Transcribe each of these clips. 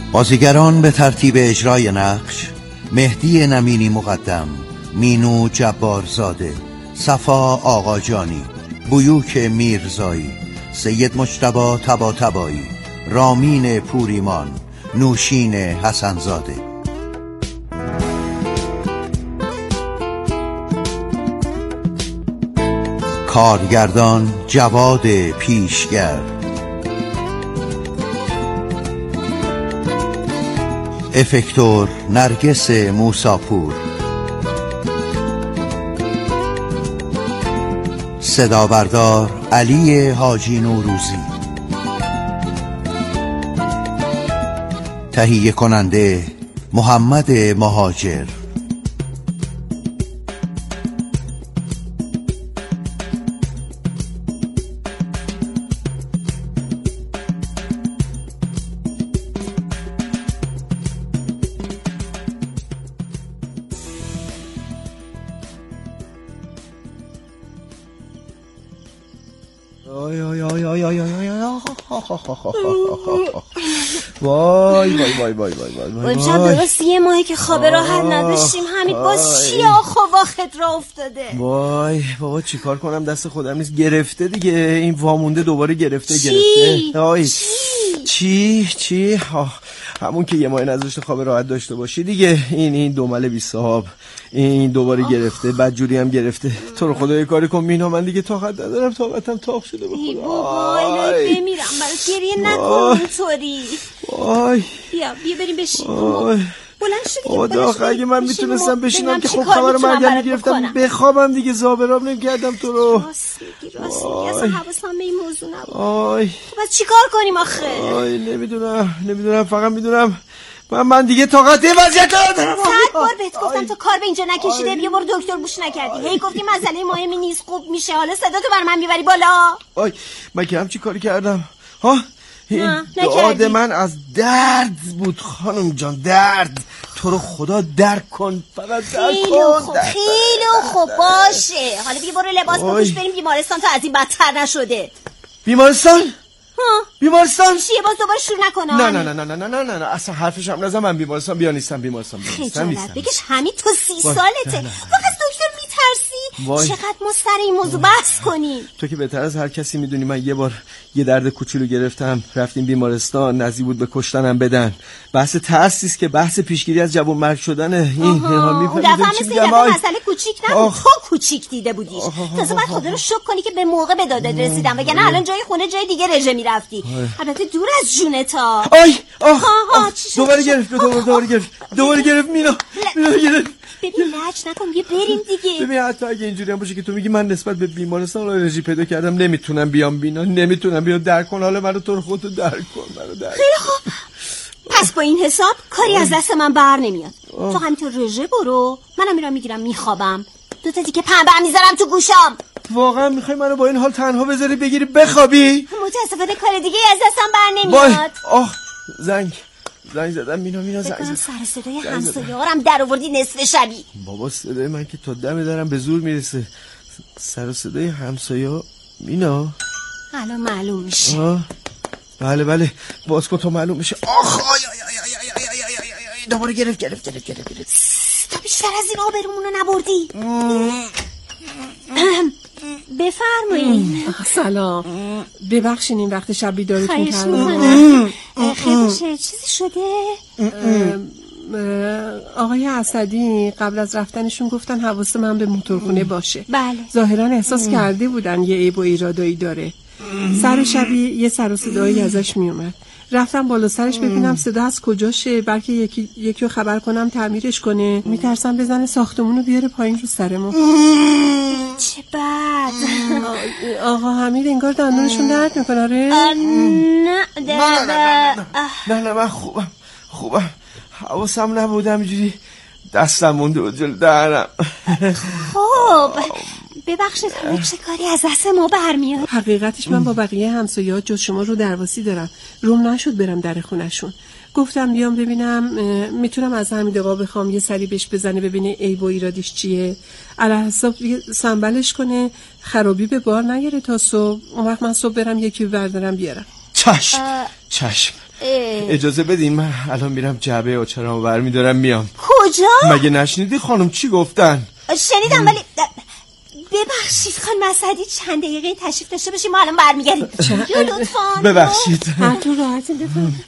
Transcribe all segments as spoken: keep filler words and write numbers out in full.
بازیگران به ترتیب اجرای نقش: مهدی نمینی مقدم، مینو جبارزاده، صفا آقاجانی، بیوک میرزایی، سید مجتبی طباطبایی، رامین پوریمان، نوشین حسنزاده. کارگردان جواد پیشگر. افکتور نرگس موساپور. صدابردار علی حاجی نوروزی. تهیه کننده محمد مهاجر. وای وای وای وای وای وای امشب درست یه ماهی که خواب راحت نداشتیم. حمید باز چی آخ و واخت را افتاده. وای بابا چیکار کنم، دست خودم نیست. گرفته دیگه، این وامونده دوباره گرفته. چی؟ گرفته آی چی چی چی آه. همون که یه ماه نذاشته خواب راحت داشته باشی دیگه. این این دومل بی صاحب این دوباره آه. گرفته، بدجوری هم گرفته. تو رو خدا یه کاری کن مینا، من دیگه طاقت ندارم، طاقتم تاق شده به خدا. بابا الهی بمیرم برات، گریه نکن اونطوری. وای بیا بیا بریم بشین. بلند شو دیگه. خدا اگه من میتونستم بشینم که خب خبر مرگم میگرفتم بخوابم دیگه، زابراب نمیکردم تو رو. راست میگی راست میگی، اصلا حواسم به این موضوع نبود. آی خب از چیکار کنیم آخه؟ آی نمیدونم نمیدونم فقط میدونم من من دیگه طاقت این وضعیت ندارم. صد بار بهت گفتم تو کار به اینجا نکشیده، بیا برو دکتر بوش نکردی. هی گفتی مسئله مهمی نیست، خوب میشه. حالا صدا تو بر من میبری بالا. آی من که همچی کاری کردم ها؟ این دعاد من از درد بود خانم جان، درد. تو رو خدا درک کن، فقط درک کن. خوب خیلی خوب باشه. حالا بیا برو لباس بپوش بریم بیمارستان تا از این بدتر نشده. بیمارستان؟ ها بیمارستان چیه؟ باز دوباره شروع نکنم. نه نه نه نه نه نه نه نه اصلا حرفش هم نزن. من بیمارستان بیا نیستم. بیمارستان نیستم نیستم. بگش همین تو سی سالته فقط دکتر میترسی. چقدر ما سر این موضوع بحث کنیم؟ تو که بهتر از هر کسی میدونی من یه بار یه درد کوچولو گرفتم، رفتیم بیمارستان، نزدیک بود به کشتنم بدن. بحث ترسیست که بحث پیشگیری از جوان مرگ شدن. این اون دفعه مثل این دفعه مسئله کوچیک نبود، تو کوچیک دیده بودیش. تازه باید خدا رو شکر کنی که به موقع به دادت رسیدم، وگرنه الان جای خونه جای دیگه رژه میرفتی. البته دور از جونتا. آی آه دوباره گرفت دوباره دوباره گرفت دوباره گرفت مینا مینا گرفت. ببین لج نکن، بیا بریم دیگه. ببین حتی اگه اینجوری هم باشه که تو میگی من نسبت به بیمارستان آلرژی پیدا کردم، نمیتونم بیام بینا، نمیتونم بیام. درک کن حالا منو، تو رو خودت درک کن منو درک. خیلی خوب، پس با این حساب کاری از دست من بر نمیاد. تو همینطور رژه برو، منم میرم میگیرم میخوابم. دو تا دیگه پنبه هم میذارم تو گوشام. واقعا میخوای منو با این حال تنها بذاری بگیری بخوابی؟ متاسفانه کار دیگه از دستم بر نمیاد. آه زنگ زنگ زدم مینا مینا زنگ زدم. سر صدای همسایه‌هارم در آوردی نصف شبی. بابا صدای من که تا دم درم به زور میرسه. سر صدای همسایه‌ها مینا الان معلوم میشه. آه. بله بله باز کن تا معلوم میشه. آخ آی آی آی آی آی آی آی آی دوباره گرفت گرفت گرفت گرفت گرفت. تا بیشتر از این آبرومونو نبردی. بفرمایید. سلام، ببخشین این وقت شب بیدارتون کردم. خیلی چیزی شده؟ آقای اسدی قبل از رفتنشون گفتن حواس من به موتورخونه باشه. بله. ظاهرا احساس کرده بودن یه عیب و ایرادایی داره. سر شبی یه سر و صدایی ازش میومد. رفتم بالا سرش ببینم صدا از کجاشه، بلکه یکی یکی رو خبر کنم تعمیرش کنه. میترسم بزنه ساختمونو بیاره پایین رو سرمون. چه بد. آقا حمید انگار دندونشون درد میکنه. آره نه نه نه نه من خوبم خوبم حواسم نبودم اینجوری دستم مونده بود جلو دهنم. خب ببخشید همه چه کاری از دست ما برمیاد. حقیقتش من با بقیه همسایه‌ها جز شما رو درواسی دارم. روم نشد برم در خونه‌شون. گفتم بیام ببینم میتونم از حمید آقا بخوام یه سری بهش بزنه ببینه عیب و ایرادش چیه، علی حساب سنبلش کنه خرابی به بار نگیره تا صبح. اون وقت من صبح برم یکی بردارم بیارم. چشم چشم اجازه بدین من الان میرم جعبه آچارمو برمیدارم میام. کجا؟ مگه نشنیدی خانم چی گفتن؟ شنیدم ولی ببخشید خانم اسدی چند دقیقه تشریف داشته باشیم ما الان برمیگردیم. لطفاً ببخشید. تو راحت بفرمایید.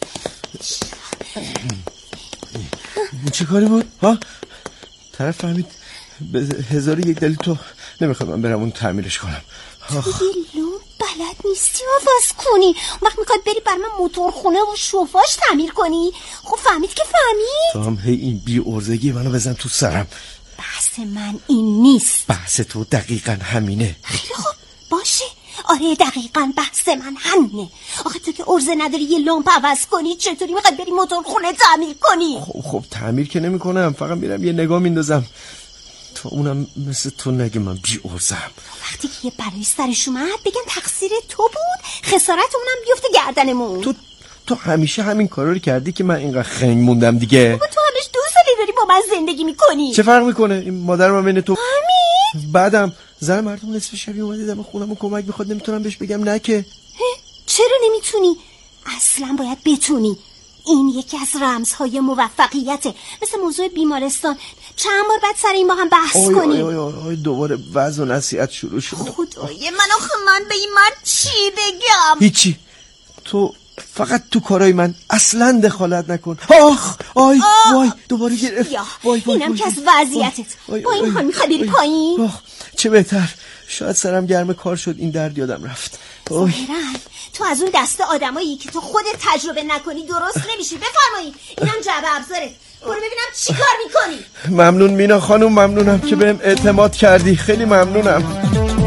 چه کاری بود؟ ها؟ طرف فهمید به هزار یک دلیل تو نمیخواد من برم اون تعمیرش کنم. تو دیگه بلد نیستی آواز کنی، اون وقت میخواد بری بر من موتورخونه و شوفاش تعمیر کنی. خب فهمید که فهمید. تو هم هی این بی ارزگی منو بزن تو سرم. بحث من این نیست. بحث تو دقیقا همینه. خیلی خوب باشه، آره دقیقا بحث من همینه. آخه تو که ارزه نداری یه لامپ عوض کنی چطوری میخواد بری موتورخونه تعمیر کنی؟ خب خب تعمیر که نمی کنم، فقط میرم یه نگاه میندازم. تو اونم مثل تو نگه من بی ارزم. وقتی که یه بلایی سرش اومد بگن تقصیر تو بود، خسارت اونم بیفته گردنمون. تو تو همیشه همین کارا رو کردی که من اینقدر خنگ موندم دیگه. تو همش دو سالی داری با من زندگی میکنی. چه فرق میکنه؟ این مادر من بین تو همین بعدم زن مردم نصف شبی اومده دم خونم کمک میخواد، نمیتونم بهش بگم نه که. چرا نمیتونی؟ اصلا باید بتونی. این یکی از رمزهای موفقیته، مثل موضوع بیمارستان. چند بار بعد سر این با هم بحث آی کنیم. آی آی آی دوباره وضع و نصیحت شروع شد. خدای من آخه من به این مرد چی بگم؟ هیچی، تو فقط تو کارای من اصلا دخالت نکن. آخ آی آه. وای دوباره گرفت. یا وای وای اینم که از وضعیتت. با این حال میخوای بری پایین؟ چه بهتر، شاید سرم گرم کار شد این درد یادم رفت. ظاهراً تو از اون دسته آدمایی که تو خودت تجربه نکنی درست نمیشی. بفرمایید اینم جعبه ابزاره، برو ببینم چی کار میکنی. ممنون مینا خانم، ممنونم که بهم اعتماد کردی، خیلی ممنونم.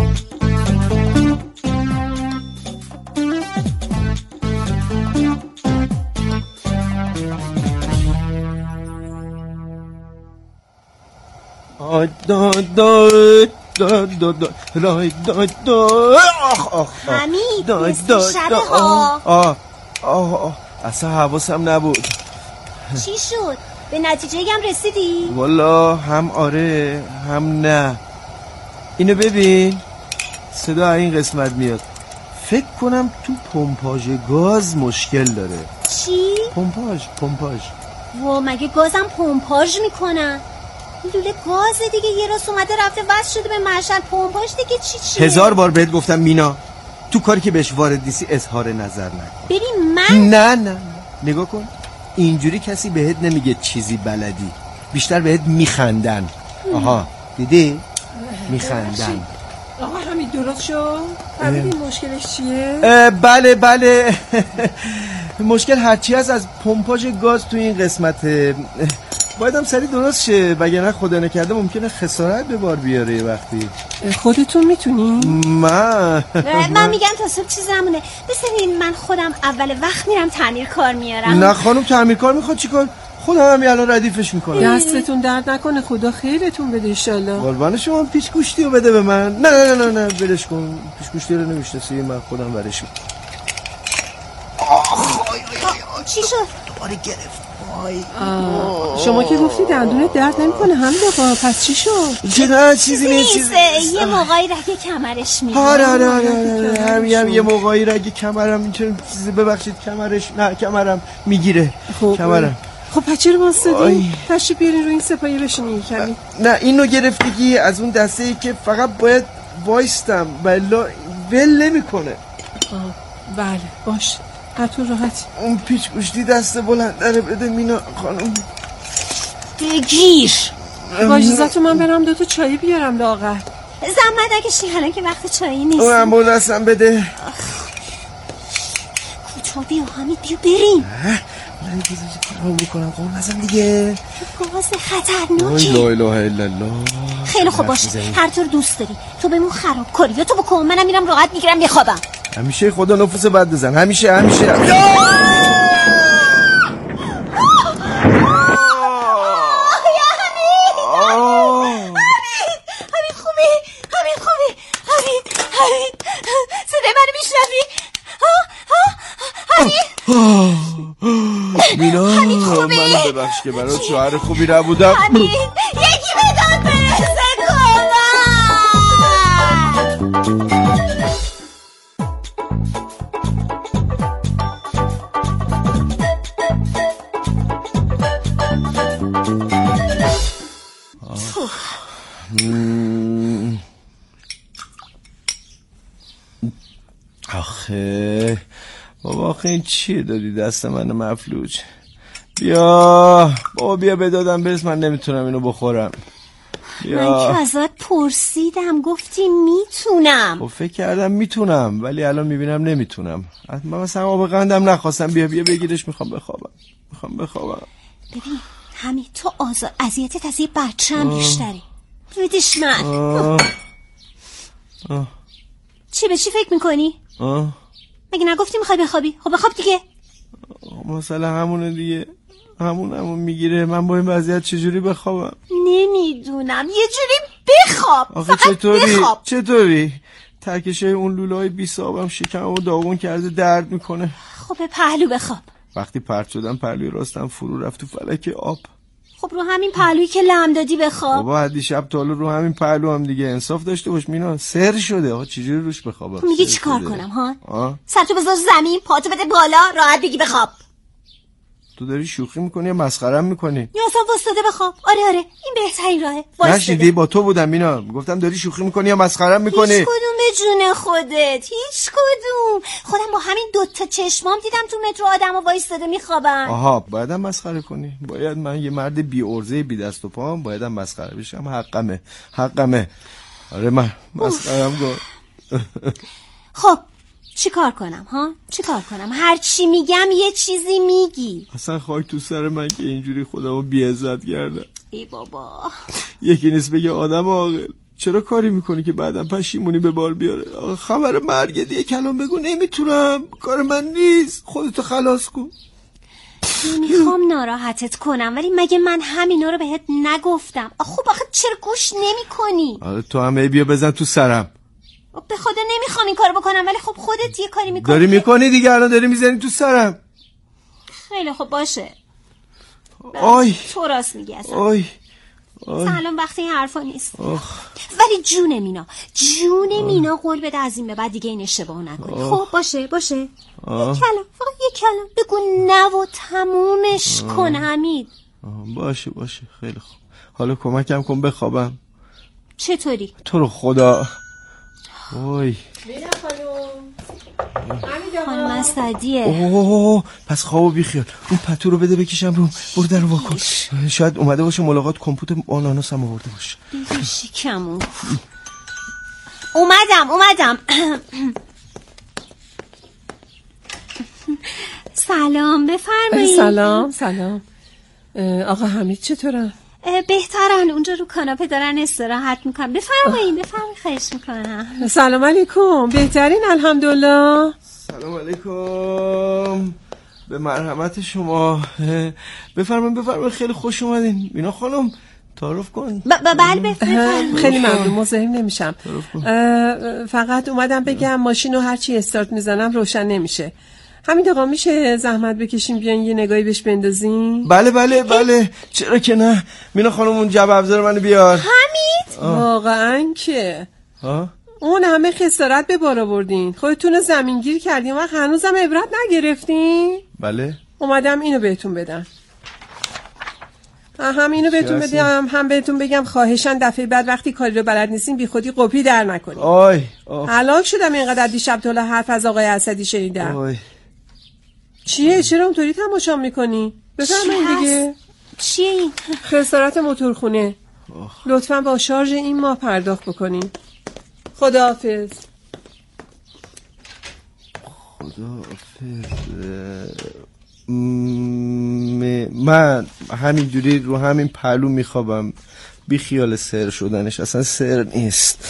دا دا دا دا دا رای دا دا آخ آخ حمید مثل شبه ها. آه آه آه اصلا حواسم نبود. چی شد؟ به نتیجه هم رسیدی؟ والا هم آره هم نه. اینو ببین، صدا این قسمت میاد. فکر کنم تو پمپاژ گاز مشکل داره. چی؟ پمپاژ پمپاژ و مگه گازم پمپاژ میکنن؟ لوله گاز دیگه یه راست اومده رفته وصل شده به مشعل. پمپاژ دیگه چی چیه؟ هزار بار بهت گفتم مینا، تو کاری که بهش وارد نیستی اظهار نظر نکن. ببین من نه نه نگاه کن، اینجوری کسی بهت نمیگه چیزی بلدی، بیشتر بهت میخندن. آها دیدی؟ میخندن. آقا همین درست شد؟ همین مشکلش چیه؟ بله بله مشکل هرچی هست از پمپاژ گاز تو این قسمته. باید هم سریع درست شه، وگرنه خدا نکرده ممکنه خسارت به بار بیاره. وقتی خودتون میتونی؟ من من میگم تا صبح چیزمونه. بسرین من خودم اول وقت میرم تعمیر کار میارم. نه خانم تعمیر کار میخواد چیکار؟ خودم همین الان ردیفش میکنم. دستتون درد نکنه، خدا خیرتون بده انشالله. قربان شما پیچ گوشتی رو بده به من. نه نه نه نه ولش کن، پیچ گوشتی رو نمیشناسی، من خودم ورش میکنم. چی شد؟ دوباره گرفت. شما که گفتی دندونت درد نمیکنه هم دقا، پس چی شد؟ چه نه چیزی نیست، چیزی یه موقعی رگ کمرش میره. آره آره آره همین یه موقعی رگ کمرم میتونه چیزی، ببخشید کمرش نه کمرم میگیره. کمرم. خب پس چرا واسطی؟ تشریف بیارین رو این سپایه بشینی کمی. نه اینو گرفتگی از اون دسته ای که فقط باید وایستم بلا ول نمیکنه. بله باش، حتون راحت. اون پیچ گوشتی دست بلند داره بده مینا خانم. بگیر با اجازتون من برم دوتا چایی بیارم لاغر. زحمت نکشی الان که وقت چایی نیست. اونم بول دستم بده. کوچا بیا حمید بیا بریم. من بزرگی کارم بکنم قول نزن دیگه. گاز خطرناکه. لا اله الا الله. خیلی خوب باشه، هر طور دوست داری. تو بهمون خراب کاری یا تو بکن، منم میرم راحت میگیرم میخوابم. همیشه خدا نفوس بد بزن، همیشه همیشه. همین خوبه، همین خوبه، همین همین صدای منو میشنوی؟ همین مینا منو ببخش که برای شوهر خوبی نبودم. همین یکی به داد برسه کمک. آخه بابا آخه این چیه دادی دست من مفلوج؟ بیا بابا بیا بدادم برس، من نمیتونم اینو بخورم. بیا. من که ازت پرسیدم گفتی میتونم. خب فکر کردم میتونم ولی الان میبینم نمیتونم. من مثلا آب قندم نخواستم. بیا بیا بگیرش، میخوام بخوابم میخوام بخوابم. ببین همین تو آزار اذیتت از یه بچه هم بیشتری. بدش من. آه. آه. چی به چی فکر میکنی؟ آه. مگه نگفتی میخوای بخوابی؟ خب بخواب دیگه. مثلا همونه دیگه، همون همون میگیره. من با این وضعیت چجوری بخوابم؟ نمیدونم، یه جوری بخواب. آخه فقط چطوری؟ بخواب. چطوری؟ ترکشای اون لوله های بی صابم شکممو داغون کرده، درد میکنه. خب به پهلو بخواب. وقتی پرت شدم پهلوی راستم فرو رفت تو فلک آب. خب رو همین پهلویی که لم دادی بخواب. بابا حدی شب تا رو همین پهلو هم دیگه انصاف داشته باش مینا. سر شده آقا، چجوری روش بخوابم؟ تو میگی چیکار کنم ها؟ آه؟ سرتو بذار زمین، پاتو بده بالا، راحت بگی بخواب. تو داری شوخی میکنی یا مسخره‌ام میکنی؟ یا اصلا واسطه بخواب. آره آره این بهترین راهه. نشیدی؟ با تو بودم مینا، گفتم داری شوخی میکنی یا مسخره‌ام میکنی؟ هیچ کدوم به جون خودت، هیچ کدوم. خودم با همین دوتا چشمام دیدم تو مترو آدمو وایستاده میخوابن. آها بایدم مسخره کنی؟ باید من یه مرد بی ارزه بی دست و پام بایدم مسخره بشم؟ حقمه حقمه. آره من مسخره‌ام گفت. خب چی کار کنم ها؟ چی کار کنم؟ هر چی میگم یه چیزی میگی. اصلا خاک تو سر من که اینجوری خودمو بی‌عزت کردم. ای بابا یکی نیست بگه آدم عاقل چرا کاری میکنی که بعدم پشیمونی به بار بیاره؟ خبر مرگ دیگه کلام بگو نمیتونم، کار من نیست، خودتو خلاص کن. نمیخوام ناراحتت کنم ولی مگه من همینا رو بهت نگفتم؟ خب آخه چرا گوش نمیکنی؟ آره تو هم ای بیا بزن تو سرم. به خدا نمیخوام این کارو بکنم ولی خب خودت یه کاری میکنی. داری میکنی دیگه، الان داری میزنی تو سرم. خیلی خب باشه. آی تو راست میگی اصلا. آی الان وقتی این حرفا نیست. آخ. ولی جون مینا جون آه. مینا قول بده از این به بعد دیگه این اشتباهو نکنی. خب باشه باشه. یک کلام فقط یک کلام بگو نه و تمومش آه. کن حمید. باشه باشه خیلی خوب. حالا کمکم کن بخوابم. چطوری؟ تو رو خدا. وای مینا خانم. خانم اسدیه. اوه پس خوابو بیخیال. اون پتو رو بده بکشم رو. برو درو وا کن. شاید اومده باشه ملاقات کمپوت آناناس هم آورده باشه. شکمون اومدم اومدم. سلام بفرمایید. سلام سلام. آقا حمید چطورن؟ بهترن، اونجا رو کاناپه دارن استراحت میکنن. بفرمایید بفرمایید خواهش میکنم. سلام علیکم. بهترین الحمدلله. سلام علیکم. به مرحمت شما. بفرمایید بفرمایید خیلی خوش اومدین. مینا خانم تعارف کن. بله بفرمایید. خیلی ممنون، مزاحم نمیشم. فقط اومدم بگم ماشینو هرچی استارت میزنم روشن نمیشه. همین آقا میشه زحمت بکشیم بیان یه نگاهی بهش بندازیم؟ بله بله بله چرا که نه. مینا خانم اون جعبه ابزار منو بیار. حمید واقعا که ها اون همه خسارت به بار آوردین، خودتون زمینگیر کردین و هنوزم عبرت نگرفتین؟ بله اومدم اینو بهتون بدم. هم اینو بهتون بدم هم بهتون بگم خواهشاً دفعه بعد وقتی کاری رو بلد نیستین بی خودی قپی در نکنین. آی هلاک شدم اینقدر دیشب تا حرف از آقای اسدی شنیدم. آی چیه چرا اونطوری تماشا میکنی؟ بفرمایید دیگه. چیه این؟ خسارت موتورخونه. لطفاً با شارژ این ماه پرداخت بکنین. خداحافظ. خداحافظ. من همینجوری رو همین پهلو میخوابم بی خیال سر شدنش. اصلا سر نیست.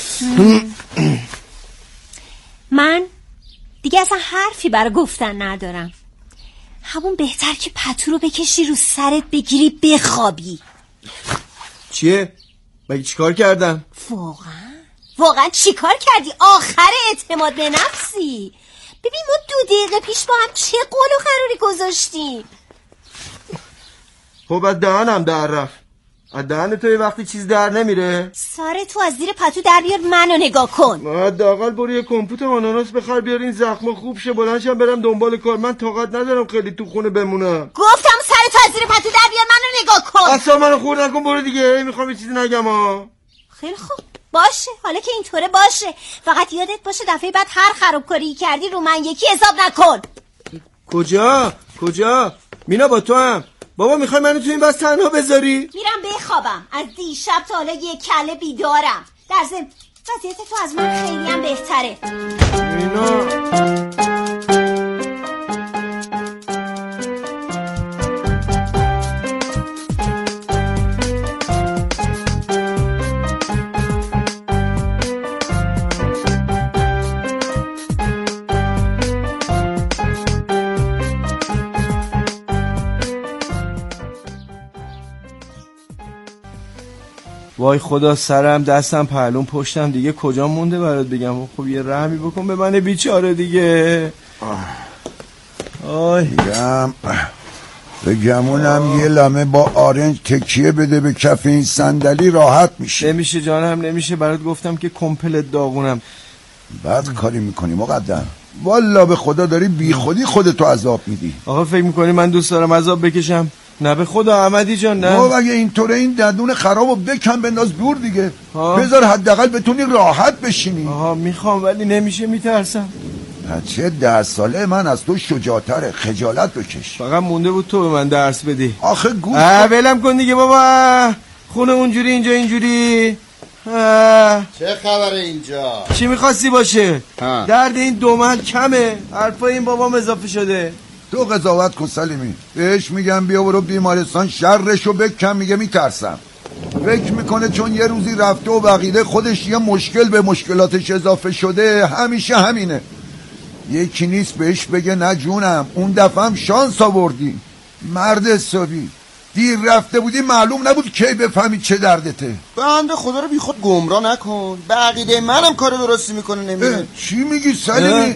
من دیگه اصلا حرفی برای گفتن ندارم. همون بهتر که پتو رو بکشی رو سرت بگیری بخوابی. چیه؟ مگه چیکار کردم؟ واقعا؟ واقعا چیکار کردی؟ آخر اعتماد به نفسی. ببین ما دو دقیقه پیش با هم چه قول و قراری گذاشتیم. خب از دهنم در رفت. از دهن تو یه وقتی چیز در نمیره؟ سر تو از زیر پتو در بیار منو نگاه کن. حداقل برو یه کمپوت آناناس بخر بیار این زخم خوب شه بلندشم برم دنبال کار. من طاقت ندارم خیلی تو خونه بمونم. گفتم سر تو از زیر پتو در بیار منو نگاه کن. اصلا منو خورد نکن برو دیگه. میخوام یه چیزی نگم ها. خیلی خوب باشه، حالا که اینطوره باشه، فقط یادت باشه دفعه بعد هر خرابکاری کردی رو من یکی حساب نکن. کجا؟ کجا؟ مینا با تو هم. بابا میخوای منو تو این بس تنها بذاری؟ میرم بخوابم، از دیشب تا حالا یه کله بیدارم. در ضمن وضعیت تو از من خیلی هم بهتره. مینا وای خدا، سرم دستم پهلون پشتم دیگه کجا مونده برات بگم. خب یه رحمی بکن به من بیچاره دیگه. آی بگم به گمونم یه لمه با آرنج تکیه بده به کف این صندلی راحت میشه. نمیشه جانم نمیشه، برات گفتم که کمپلت داغونم. بعد کاری میکنی مقدم، والا به خدا داری بی خودی خودتو عذاب میدی. آقا فکر میکنی من دوست دارم عذاب بکشم؟ نه به خدا احمدی جان نه. ما اگه اینطوره این دندون خرابو بکن بنداز دور دیگه. بذار حداقل بتونی راحت بشینی. آها میخوام ولی نمیشه، میترسم. بچه ده ساله من از تو شجاعتره، خجالت بکش. فقط مونده بود تو به من درس بدی. آخه گوش ولم کن دیگه بابا، خونه اونجوری اینجا اینجوری. چه خبره اینجا؟ چی میخواستی باشه؟ ها. درد این دومن کمه، حرفای این بابام اضافه شده. تو قضاوت کن سلیمی، بهش میگم بیا برو بیمارستان شرشو بکن، میگه میترسم. فکر میکنه چون یه روزی رفته و بقیده خودش یه مشکل به مشکلاتش اضافه شده همیشه همینه. یکی نیست بهش بگه نه جونم اون دفعه هم شانس آوردی. مرد حسابی دیر رفته بودی معلوم نبود کی بفهمی چه دردته. بنده خدا رو بی خود گمراه نکن، به عقیده منم کار درستی میکنه نمیره. چی میگی سلیمی؟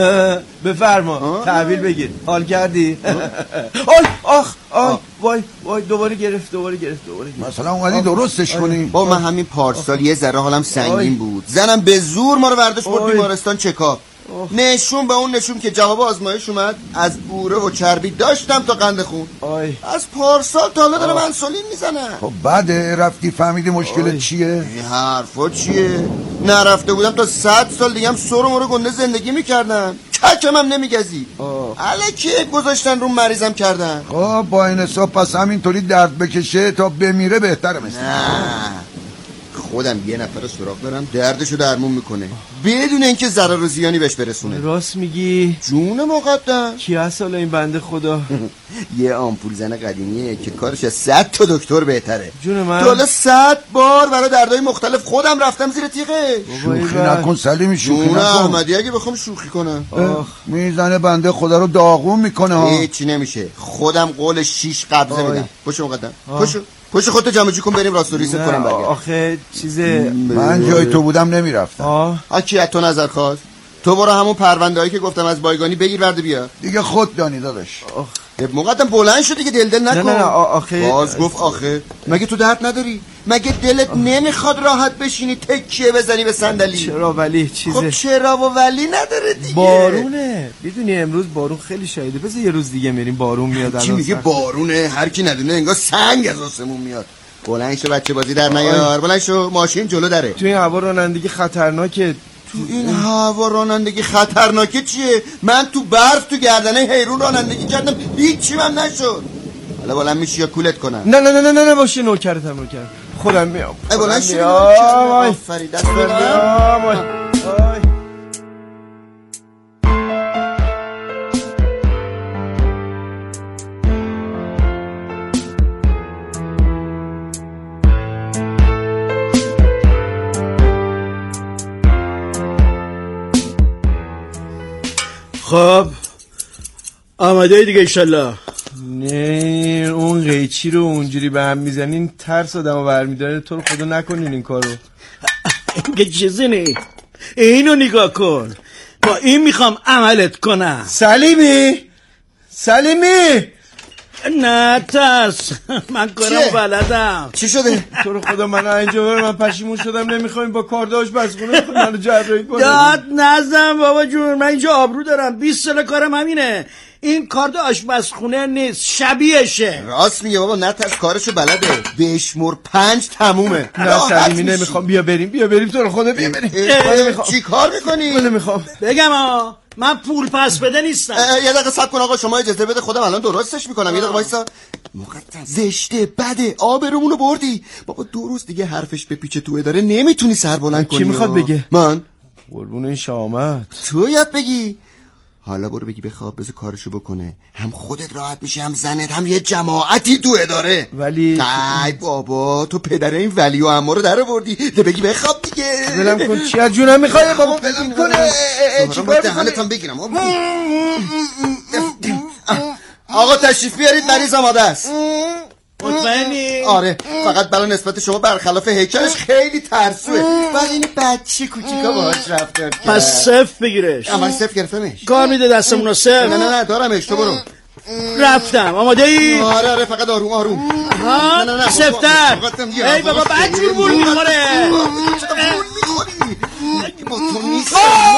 بفرما تحویل بگیر. حال کردی؟ آی آخ آی وای وای دوباره گرفت دوباره گرفت دوباره گرفت. مثلا اومدی درستش کنی؟ با من همین پارسال یه ذره حالم سنگین بود، زنم به زور ما رو برداشت برد بیمارستان چکاپ. نشون به اون نشون که جواب آزمایش اومد، از بوره و چربی داشتم تا قند خون. آی. از پارسال تا حالا دارم انسولین میزنم. خب بعد رفتی فهمیدی مشکلت چیه؟ این حرفا چیه؟ نرفته بودم تا صد سال دیگه هم سر و مرو گنده زندگی میکردم، ککم هم نمیگزی. الکی گذاشتن رو مریضم کردن. خب با این حساب پس همینطوری درد بکشه تا بمیره بهتره مثل. نه خودم یه نفر سراغ دارم دردشو درمون میکنه بدون اینکه ضرر و زیانی بهش برسونه. راست میگی؟ جون مقدم. کی هست حالا این بنده خدا؟ یه آمپول زن قدیمیه که کارش از صد تا دکتر بهتره. جون من تو حالا صد بار برای دردهای مختلف خودم رفتم زیر تیغه. شوخی نکن سلیمی، شوخی نکن. جون احمدی اگه بخوام شوخی کنم میزنه بنده خدا رو داغون میکنه ها. هیچی نمیشه، خودم قول شیش قبضه میدم. پشو مقدم پشو پشو خودتو جمع جور کن بریم راست و ریست کنم برگرد. آخه چیزه من جای تو بودم نمیرفتم. آ کی از تو نظر خواست؟ تو برو همون پرونده‌ای که گفتم از بایگانی بگیر ورده بیا. دیگه خود دانی داداش. مقدم بلند شد دیگه، دل دل نکن. نه نه آخه باز گفت آخه مگه تو درد نداری؟ مگه دلت آه. نمیخواد راحت بشینی تکیه بزنی به صندلی؟ چرا ولی چیزه؟ خب چرا و ولی نداره دیگه. بارونه، میدونی امروز بارون خیلی شایده. بذار یه روز دیگه میریم بارون میاد. کی میگه بارونه؟ هر کی ندونه انگار سنگ از آسمون میاد. بلند شو بچه بازی در نیار، بلند شو ماشین جلو داره. تو این هوا رانندگی خطرناکه. تو این هوا رانندگی خطرناکه چیه؟ من تو برف تو گردنه حیرون رانندگی کردم هیچی من نشد. حالا بلند میشی یا کولت کنم؟ نه نه نه نه نه باشه نوکرتم نوکر. خودم میام. ای بلند شو. آفرین دست بدم. خب آماده دیگه ایشالله. نه اون قیچی رو اونجوری به هم میزنین ترس آدمو برمیداره. تو رو خدا نکنین این کارو. اینگه چیزی نیست، اینو نگاه کن، با این میخوام عملت کنم. سلیمی سلیمی نه ترس، من کارم بلدم. چی شده؟ تو رو خدا من اینجا من پشیمون شدم. نمیخوایم با کارداش بسخونه منو جراحی کنه. داد نزن بابا جون، من اینجا آبرو دارم. بیست سال کارم همینه. این کارد آشپزخونه نیست، شبیهشه. راست میگه بابا، نترس کارشو بلده. بشمور پنج تمومه. نه سلیمی نمیخوام، بیا بریم بیا بریم تو رو خدا بیا بریم. چی کار میکنی؟ من نمیخوام. بگم آه من پول پس بده نیستم. یه دقیقه صبر کن آقا، شما اجازه بده خودم الان درستش میکنم. یه دقیقه وایسا. مقدس زشته، بده، آبرومونو بردی بابا. دو روز دیگه حرفش به پیچ تو اداره نمیتونی سر بلند کنی. کی میخواد بگه؟ من. قربون این شامت. تو یاد بگی. حالا برو بگی بخواب، بذار کارشو بکنه. هم خودت راحت میشی، هم زنت، هم یه جماعتی تو اداره. ولی ای بابا، تو پدر این ولی و عمو رو در آوردی. ده بگی بخواب دیگه. ولم کن، چی از جونم میخوای بابا؟ ولم کنه. چیکار دهنتون بگیرم آقا. تشریف بیارید، مریض آماده است. مطمئنی؟ آره، فقط بلا نسبت شما برخلاف هیکلش خیلی ترسوه. ولی این بچه کوچیکا باهاش رفتار کرد. پس صفر بگیرش. اما صفر گرفتمش. کار میده دستمونو صفر. نه نه نه دارمش، تو برو. رفتم. آماده ای؟ آره آره، فقط آروم آروم. ها؟ نه نه نه صفتر. ای بابا بعد جور بول میخوره. چطور بول میخوری؟ با تو نیست.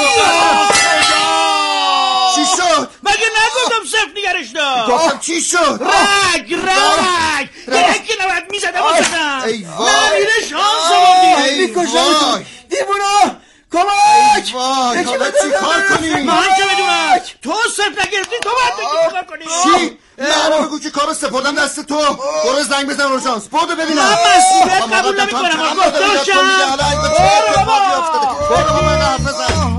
چی شد؟ مگه نگفتم صفر نگرش دار؟ گفتم چی شد؟ رگ رگ یکی نباید میزده بازدم. ای وای، نمیره شانس آوردی. ای وای دیوونا کمک. ای وای، حالا چی کار کنی؟ من چه بدونم؟ تو صفر نگرفتی، تو باید بگی کار کنی. چی؟ نه بگو که کارو سپردم دست تو. برو زنگ بزن اورژانس. بودو ببینم. من مسئولیت قبول نمیکنم. گفتاشم. برو بابا. برو بابا حرف بزن.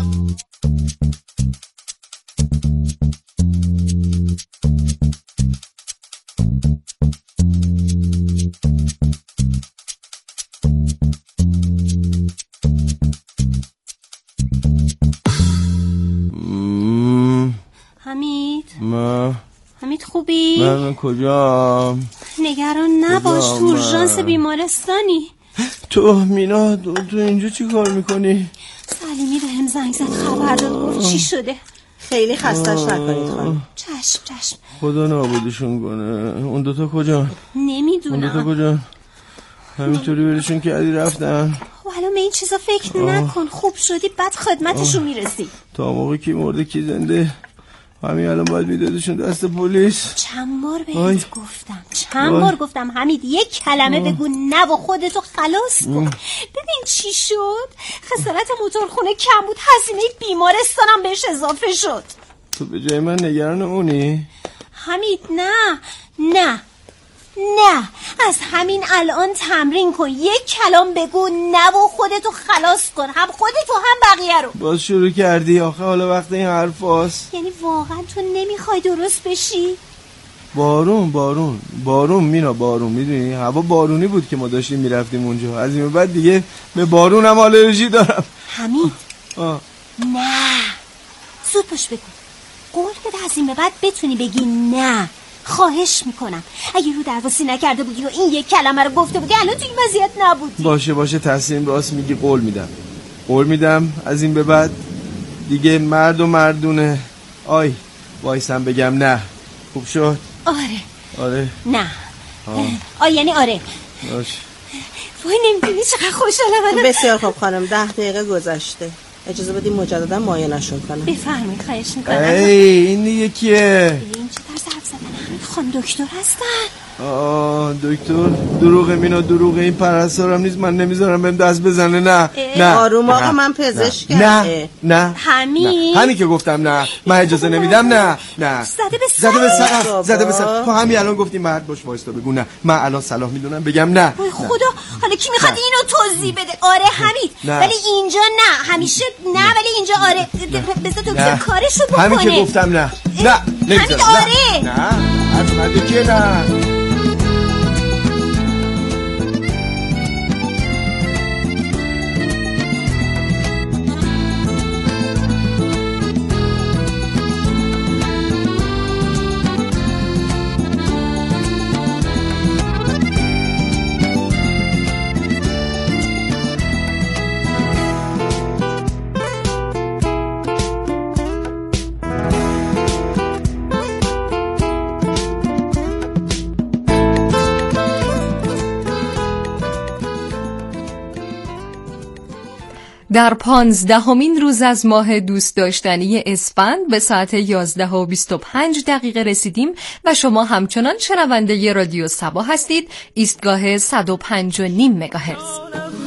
حمید ما حمید خوبی؟ من کجا؟ نگران نباش، تو اورژانس بیمارستانی. تو مینا تو, تو اینجا چی کار میکنی؟ سلیمی به هم زنگ زد خبر داد، گفت چی شده. خیلی خستش نکنید خانم. چشم چشم. خدا نابودشون کنه. اون دوتا کجا؟ نمیدونم. اون دوتا کجا؟ همینطوری برشون کردی رفتن. حالا به این چیزا فکر نکن، خوب شدی بعد خدمتشون میرسی. تا موقع کی مرده کی زنده همین الان باید میدادشون دست پلیس. چند بار آی. بهت گفتم چند آی. بار گفتم حمید یک کلمه آی. بگو نه و خودتو خلاص کن. ببین چی شد، خسارت موتورخونه کم بود، هزینه بیمارستانم بهش اضافه شد. تو به جای من نگران اونی؟ حمید نه نه نه، از همین الان تمرین کن، یک کلام بگو نه و خودتو خلاص کن، هم خودتو هم بقیه رو. باز شروع کردی آخه، حالا وقت این حرف هست. یعنی واقعا تو نمیخوای درست بشی؟ بارون بارون بارون مینا بارون، میدونی هوا بارونی بود که ما داشتیم میرفتیم اونجا، از این بعد دیگه به بارون هم آلرژی دارم. حمید آه. نه زود باش بگو، قول بده از این به بعد بتونی بگی نه. خواهش میکنم اگه رو درواسی نکرده بودی و این یک کلمه رو گفته بودی الان تو این وضعیت نبودی. باشه باشه تسلیم، راست میگی، قول میدم قول میدم از این به بعد دیگه مرد و مردونه. آی وایسم بگم نه. خوب شد؟ آره آره نه آه یعنی آره. باشه. وای نمیدونی چقدر خوشحالم. بسیار خوب خانم، ده دقیقه گذشته، اجازه بدیم مجددا معاینه‌شون کنم. بفرمایید، خواهش میکنم. ای این دیگه کیه؟ این چه طرز حرف زدن؟ خانم دکتر هستن. آه دکتر دروغه مینا، دروغه، این پرستارم نیست، من نمیذارم بهم دست بزنه. نه نه آروم آقا، من پزشکم. نه نه همین همین که گفتم نه، من اجازه نمیدم. نه نه زده به زده به سر زده به سر تو همین الان گفتی مرد باش وایستا بگو نه، من الان صلاح میدونم بگم نه. وای خدا، حالا کی میخواد اینو توضیح بده؟ آره حمید ولی اینجا نه، همیشه نه ولی اینجا آره. بذار دکتر کارشو بکنه. همین که گفتم نه نه نمیذارم. آره نه حرف نده که نه. در پانزدهمین روز از ماه دوست داشتنی اسفند به ساعت یازده و بیست و پنج دقیقه رسیدیم و شما همچنان شنونده ی رادیو صبا هستید. ایستگاه صد و پنج و نیم مگاهرتز.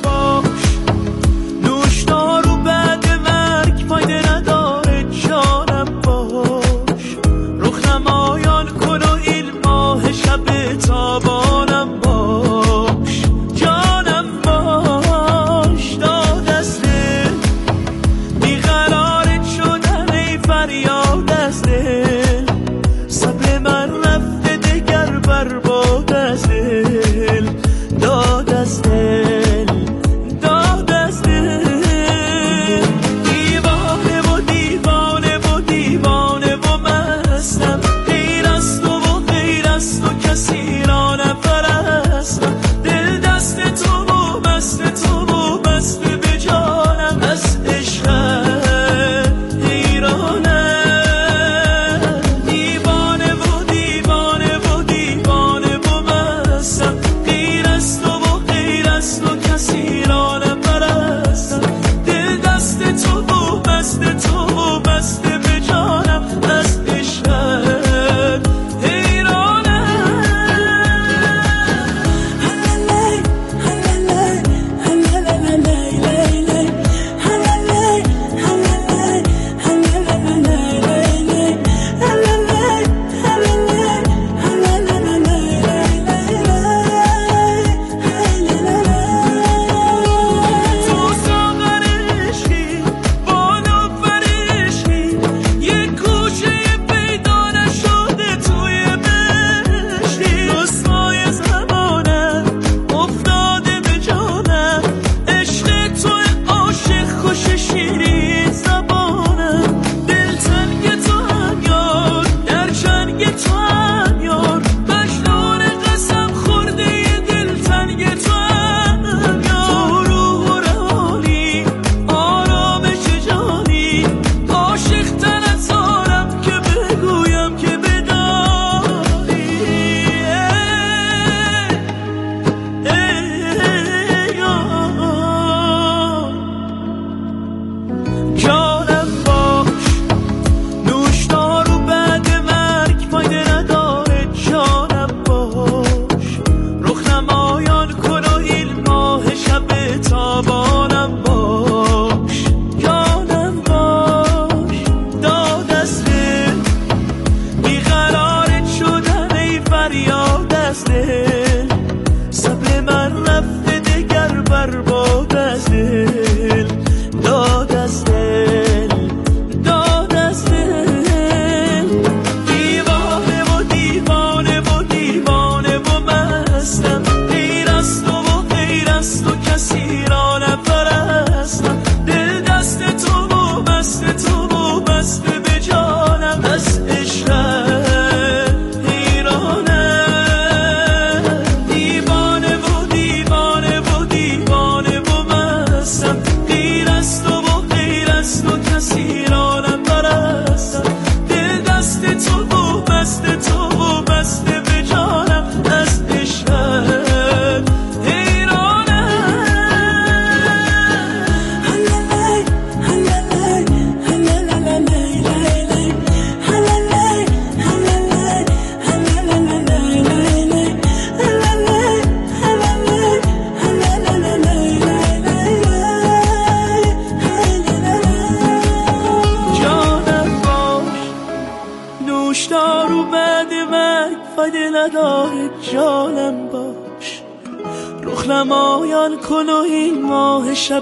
نمایان کن و این ماه شب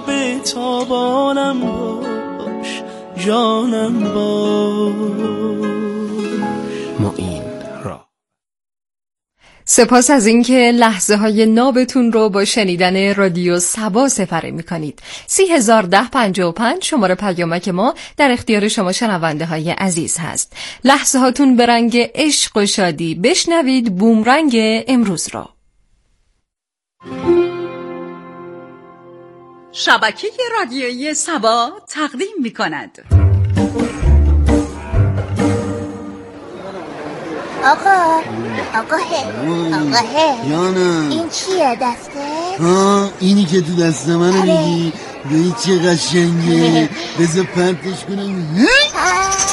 تابانم باش، جانم باش. معین را سپاس از اینکه لحظه های نابتون رو با شنیدن رادیو صبا سپری میکنید. سی هزار ده پنجاه و پنج شماره پیامک ما در اختیار شما شنونده های عزیز هست. لحظه هاتون به رنگ عشق و شادی. بشنوید بومرنگ امروز رو. شبکه رادیویی صبا تقدیم میکند. آقا آقا هی آقا هی جانم، این چیه دسته؟ ها اینی که تو دست منو میگی این چه قشنگه. بذار پرتش کنم.